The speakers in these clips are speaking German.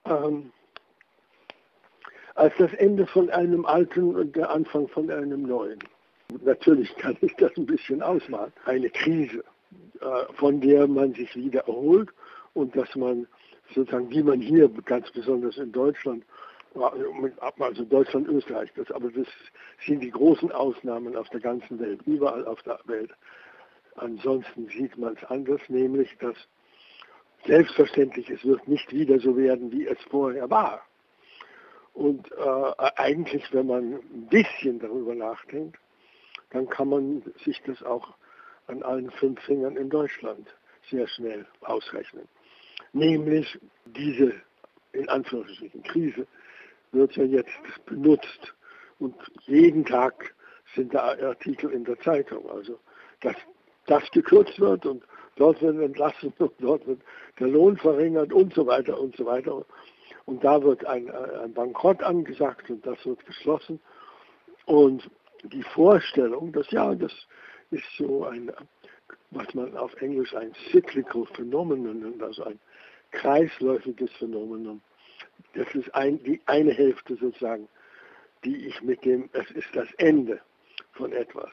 ähm, als das Ende von einem alten und der Anfang von einem neuen. Natürlich kann ich das ein bisschen ausmalen. Eine Krise, von der man sich wieder erholt und dass man sozusagen, wie man hier ganz besonders in Deutschland, also Deutschland, Österreich, aber das sind die großen Ausnahmen auf der ganzen Welt, überall auf der Welt. Ansonsten sieht man es anders, nämlich dass selbstverständlich es wird nicht wieder so werden, wie es vorher war. Und eigentlich, wenn man ein bisschen darüber nachdenkt, dann kann man sich das auch an allen 5 Fingern in Deutschland sehr schnell ausrechnen. Nämlich diese, in Anführungsstrichen, Krise wird ja jetzt benutzt und jeden Tag sind da Artikel in der Zeitung. Also, dass das gekürzt wird und dort wird entlassen und dort wird der Lohn verringert und so weiter und so weiter. Und da wird ein Bankrott angesagt und das wird geschlossen. Und die Vorstellung, das ist so ein, was man auf Englisch ein cyclical Phänomen nennt, also ein kreisläufiges Phänomen. Das ist die eine Hälfte sozusagen, die ich es ist das Ende von etwas,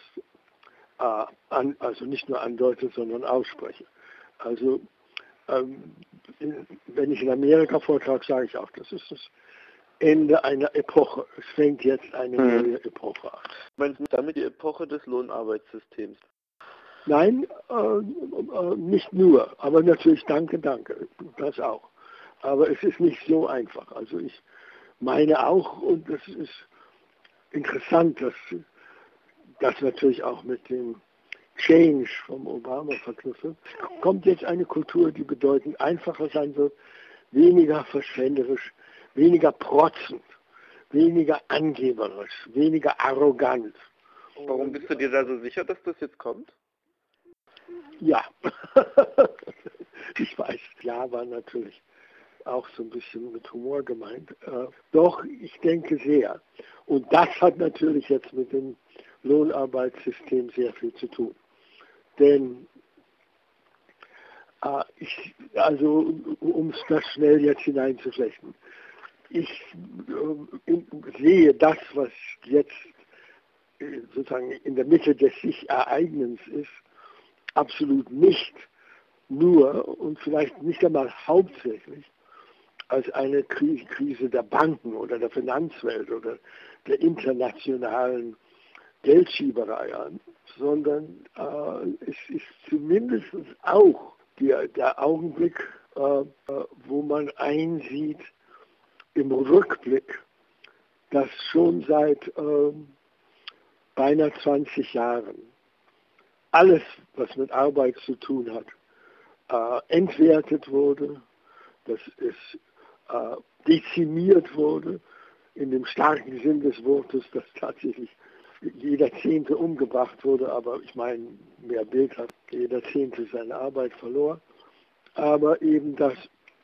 also nicht nur andeute, sondern ausspreche. Also wenn ich in Amerika vortrage, sage ich auch, das ist das Ende einer Epoche. Es fängt jetzt eine neue Epoche an. Meinst du damit die Epoche des Lohnarbeitssystems? Nein, nicht nur, aber natürlich danke, das auch. Aber es ist nicht so einfach. Also ich meine auch, und das ist interessant, dass das natürlich auch mit dem Change vom Obama verknüpft wird. Es kommt jetzt eine Kultur, die bedeutend einfacher sein wird, weniger verschwenderisch, weniger protzend, weniger angeberisch, weniger arrogant. Warum bist du dir da so sicher, dass das jetzt kommt? Ja, ich weiß, ja, war natürlich auch so ein bisschen mit Humor gemeint. Doch, ich denke sehr. Und das hat natürlich jetzt mit dem Lohnarbeitssystem sehr viel zu tun. Denn um es das schnell jetzt hineinzuflechten, ich sehe das, was jetzt sozusagen in der Mitte des sich Ereignens ist, absolut nicht nur und vielleicht nicht einmal hauptsächlich als eine Krise der Banken oder der Finanzwelt oder der internationalen Geldschieberei an, sondern es ist zumindest auch der Augenblick, wo man einsieht im Rückblick, dass schon seit beinahe 20 Jahren alles, was mit Arbeit zu tun hat, entwertet wurde, dass es dezimiert wurde, in dem starken Sinn des Wortes, dass tatsächlich jeder Zehnte umgebracht wurde, aber ich meine, mehr bildhaft, jeder Zehnte seine Arbeit verlor, aber eben das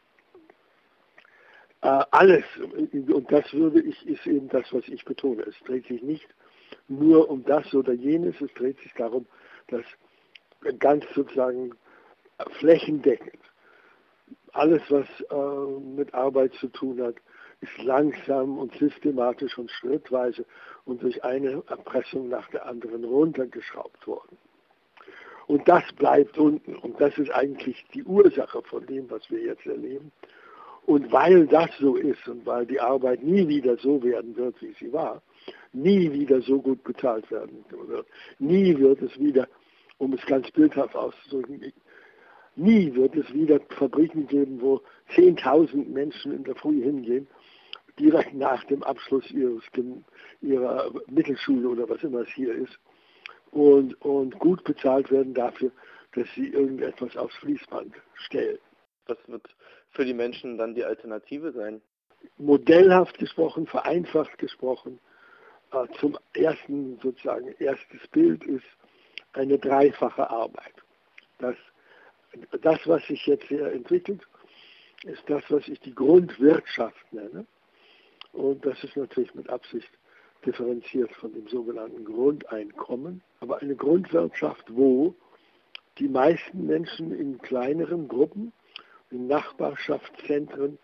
alles, und das ist eben das, was ich betone, es dreht sich nicht nur um das oder jenes, es dreht sich darum, dass ganz sozusagen flächendeckend alles, was mit Arbeit zu tun hat, ist langsam und systematisch und schrittweise und durch eine Erpressung nach der anderen runtergeschraubt worden. Und das bleibt unten. Und das ist eigentlich die Ursache von dem, was wir jetzt erleben. Und weil das so ist und weil die Arbeit nie wieder so werden wird, wie sie war, nie wieder so gut bezahlt werden wird, nie wird es wieder, um es ganz bildhaft auszudrücken, nie wird es wieder Fabriken geben, wo 10.000 Menschen in der Früh hingehen, direkt nach dem Abschluss ihrer Mittelschule oder was immer es hier ist, und gut bezahlt werden dafür, dass sie irgendetwas aufs Fließband stellen. Was wird für die Menschen dann die Alternative sein? Modellhaft gesprochen, vereinfacht gesprochen, zum erstes Bild ist eine dreifache Arbeit. Das, was sich jetzt hier entwickelt, ist das, was ich die Grundwirtschaft nenne. Und das ist natürlich mit Absicht differenziert von dem sogenannten Grundeinkommen. Aber eine Grundwirtschaft, wo die meisten Menschen in kleineren Gruppen, in Nachbarschaftszentren,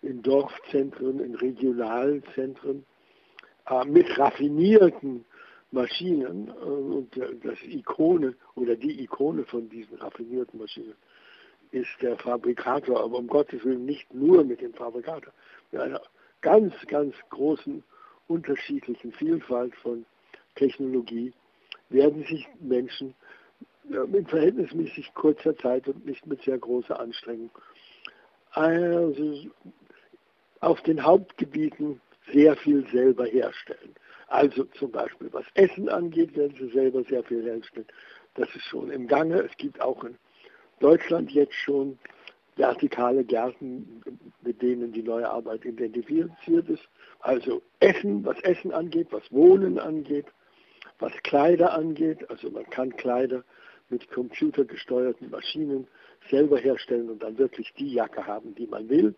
in Dorfzentren, in Regionalzentren, mit raffinierten Maschinen und die Ikone von diesen raffinierten Maschinen ist der Fabrikator, aber um Gottes Willen nicht nur mit dem Fabrikator, mit einer ganz, ganz großen unterschiedlichen Vielfalt von Technologie werden sich Menschen in verhältnismäßig kurzer Zeit und nicht mit sehr großer Anstrengung also auf den Hauptgebieten sehr viel selber herstellen. Also zum Beispiel was Essen angeht, werden sie selber sehr viel herstellen. Das ist schon im Gange. Es gibt auch in Deutschland jetzt schon vertikale Gärten, mit denen die neue Arbeit identifiziert ist. Also Essen, was Essen angeht, was Wohnen angeht, was Kleider angeht. Also man kann Kleider mit computergesteuerten Maschinen selber herstellen und dann wirklich die Jacke haben, die man will.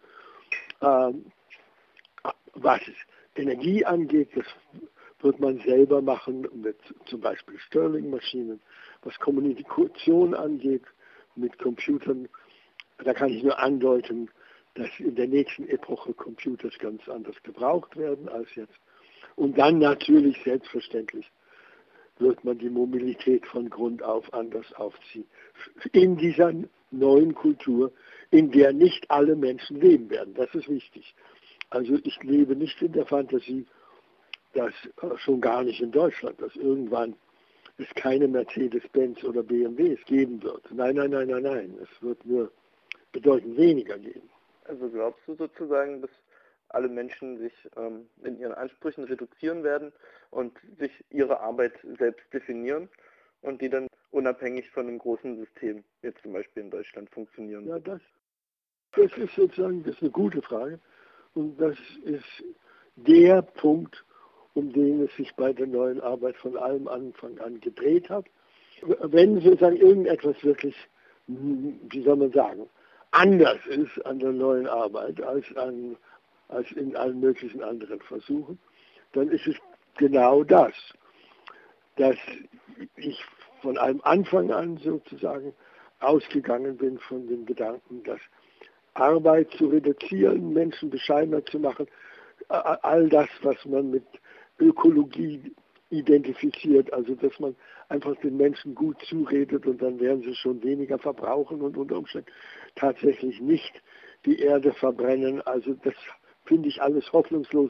Was Energie angeht, das wird man selber machen mit zum Beispiel Stirling-Maschinen. Was Kommunikation angeht mit Computern, da kann ich nur andeuten, dass in der nächsten Epoche Computers ganz anders gebraucht werden als jetzt. Und dann natürlich selbstverständlich wird man die Mobilität von Grund auf anders aufziehen. In dieser neuen Kultur, in der nicht alle Menschen leben werden. Das ist wichtig. Also ich lebe nicht in der Fantasie, dass schon gar nicht in Deutschland, dass irgendwann es keine Mercedes-Benz oder BMWs geben wird. Nein. Es wird nur bedeutend weniger geben. Also glaubst du sozusagen, dass alle Menschen sich in ihren Ansprüchen reduzieren werden und sich ihre Arbeit selbst definieren und die dann unabhängig von einem großen System, jetzt zum Beispiel in Deutschland, funktionieren? Ja, das ist sozusagen, das ist eine gute Frage und das ist der Punkt, um den es sich bei der neuen Arbeit von allem Anfang an gedreht hat. Wenn sozusagen irgendetwas wirklich, wie soll man sagen, anders ist an der neuen Arbeit als in allen möglichen anderen Versuchen, dann ist es genau das, dass ich von einem Anfang an sozusagen ausgegangen bin von dem Gedanken, dass Arbeit zu reduzieren, Menschen bescheidener zu machen, all das, was man mit Ökologie identifiziert, also dass man einfach den Menschen gut zuredet und dann werden sie schon weniger verbrauchen und unter Umständen tatsächlich nicht die Erde verbrennen. Also das finde ich alles hoffnungslos.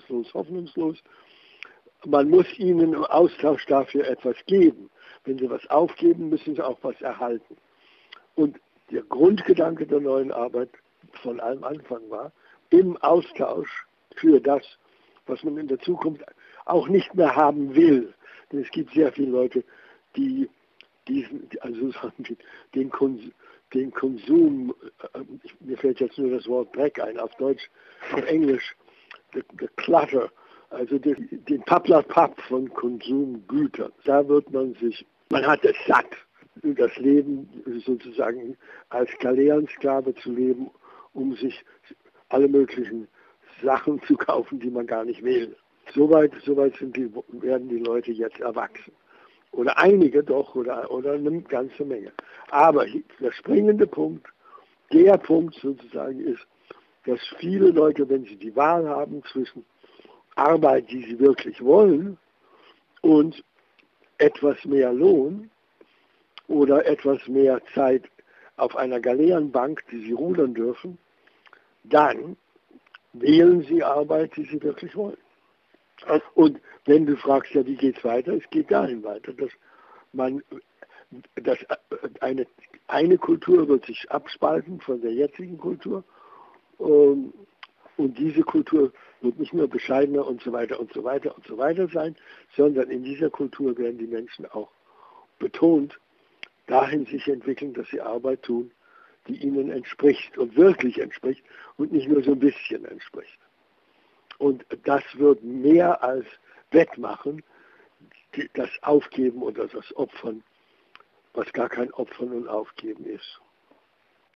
Man muss ihnen im Austausch dafür etwas geben. Wenn sie was aufgeben, müssen sie auch was erhalten. Und der Grundgedanke der neuen Arbeit von allem Anfang war, im Austausch für das, was man in der Zukunft auch nicht mehr haben will. Denn es gibt sehr viele Leute, die den Konsum, mir fällt jetzt nur das Wort Dreck ein, auf Deutsch, auf Englisch, the Clutter, also den Papp von Konsumgütern. Da wird man hat es satt, das Leben sozusagen als Galeerensklave zu leben, um sich alle möglichen Sachen zu kaufen, die man gar nicht will. Soweit werden die Leute jetzt erwachsen. Oder einige doch, oder eine ganze Menge. Aber der springende Punkt, der Punkt sozusagen ist, dass viele Leute, wenn sie die Wahl haben zwischen Arbeit, die sie wirklich wollen, und etwas mehr Lohn oder etwas mehr Zeit auf einer Galeerenbank, die sie rudern dürfen, dann wählen sie Arbeit, die sie wirklich wollen. Und wenn du fragst, ja, wie geht's weiter? Es geht dahin weiter, dass eine Kultur wird sich abspalten von der jetzigen Kultur und diese Kultur wird nicht nur bescheidener und so weiter sein, sondern in dieser Kultur werden die Menschen auch betont dahin sich entwickeln, dass sie Arbeit tun, die ihnen entspricht und wirklich entspricht und nicht nur so ein bisschen entspricht. Und das wird mehr als wettmachen, das Aufgeben oder das Opfern, was gar kein Opfern und Aufgeben ist.